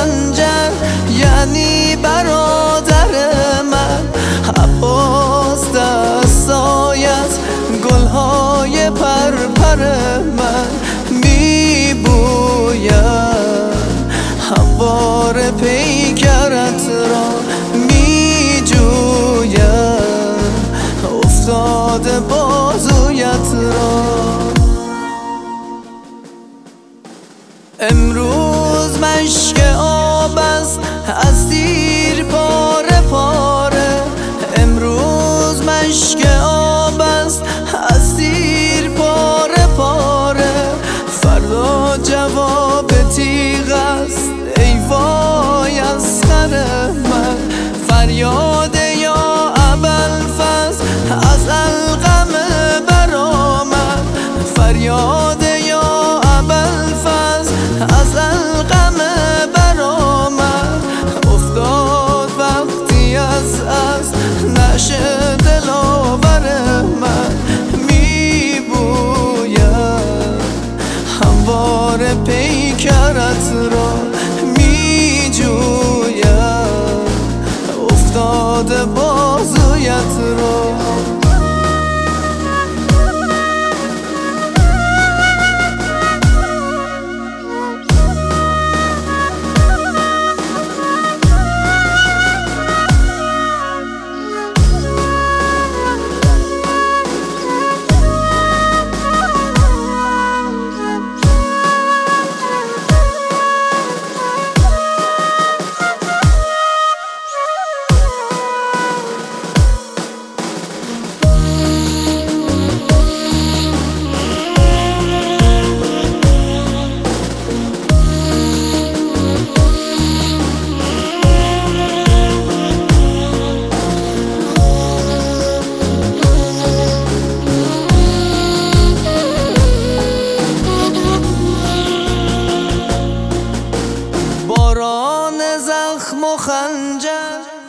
خنجر یعنی برادر من. عباس دستایت گلهای پرپر من میبوید، هموار پیکرت را میجوید، افتاده بازویت را. امروز مشک آب است از دیر پاره پاره، امروز مشک آب است از دیر پاره پاره، فردا جواب تیغ است ای وای از خر من. فریاد یا ابوالفضل از القم برآمد، فریاد یا ابوالفضل از القم برآمد، افتاد وقتی از نعش دلاور من میبوید، هموار پیکرت را میجوید، افتاده بازویت را. باران زخم و خنجر